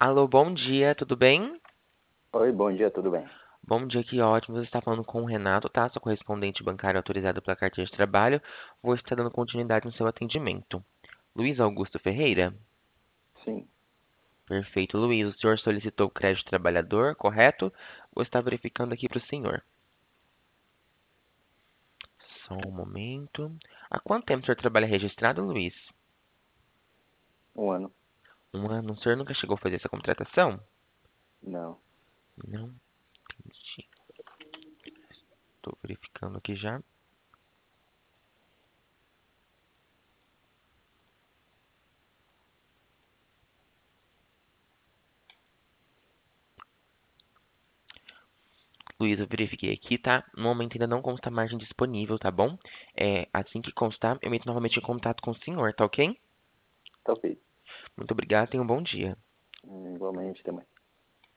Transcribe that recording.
Alô, bom dia, tudo bem? Oi, bom dia, tudo bem? Bom dia, que ótimo. Você está falando com o Renato, tá? Sou correspondente bancário autorizado pela carteira de trabalho. Vou estar dando continuidade no seu atendimento. Luiz Augusto Ferreira? Sim, Perfeito, Luiz. O senhor solicitou crédito trabalhador, correto? Vou estar verificando aqui para o senhor. Só um momento. Há quanto tempo o senhor trabalha registrado, Luiz? um ano. Um ano. O senhor nunca chegou a fazer essa contratação? Não. Não, entendi. Estou verificando aqui já. Luiz, eu verifiquei aqui, tá? No momento ainda não consta margem disponível, tá bom? Assim que constar, eu entro novamente em contato com o senhor, tá ok? Tá ok. Muito obrigado, tenha um bom dia. Igualmente também.